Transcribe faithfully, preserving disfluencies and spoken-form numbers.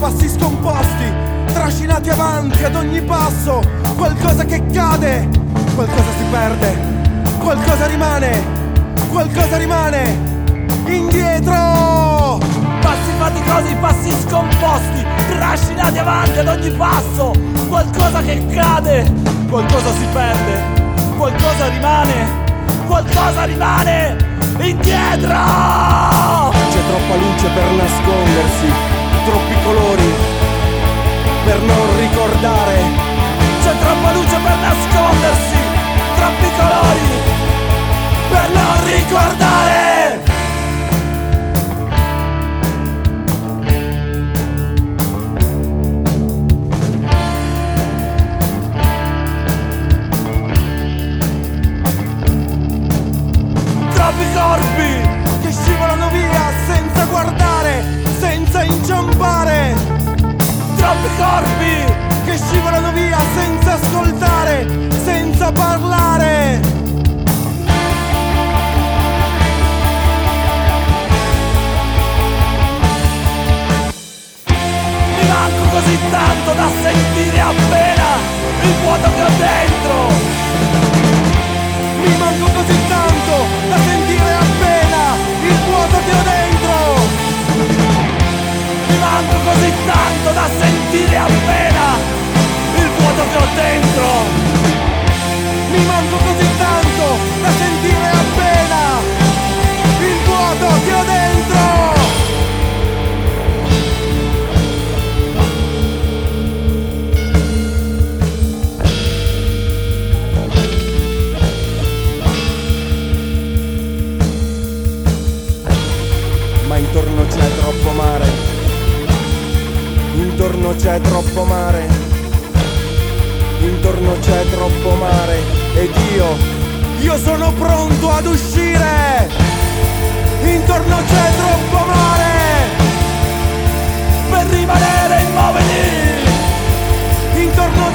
passi scomposti, trascinati avanti ad ogni passo. Qualcosa che cade, qualcosa si perde, qualcosa rimane, qualcosa rimane indietro. Passi faticosi, passi scomposti, trascinati avanti ad ogni passo. Qualcosa che cade, qualcosa si perde, qualcosa rimane, qualcosa rimane indietro. C'è troppa luce per nascondersi, troppi colori per non ricordare. C'è troppa luce per nascondersi, troppi colori per non ricordare. Troppi corpi che scivolano via senza guardare, senza inciampare. Troppi corpi che scivolano via senza ascoltare, senza parlare. Mi manco così tanto da sentire appena il vuoto che ho dentro. Mi manco così tanto da sentire appena il vuoto che ho dentro. Mi manco così tanto da sentire appena il vuoto che ho dentro. Mi manco così tanto da sentire appena il vuoto che ho dentro. Ma intorno c'è troppo mare, intorno c'è troppo mare, intorno c'è troppo mare ed io, io sono pronto ad uscire. Intorno c'è troppo mare per rimanere immobili. Intorno